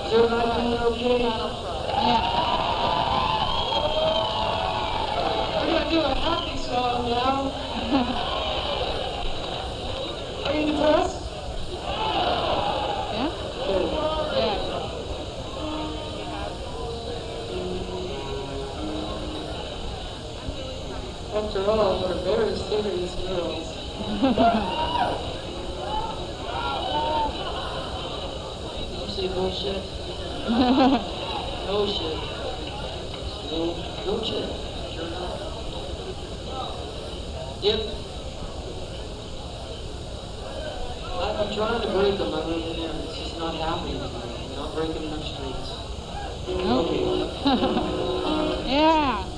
Is everybody doing okay? Yeah. We're going to do a happy song now. Are you depressed? Yeah? Good. Yeah. After all, we're very serious girls. You say bullshit? No shit. No shit. Sure enough. Yep. I'm trying to break them. I really am. It's just not happening. I'm not breaking enough streets. Nope. Okay. Yeah.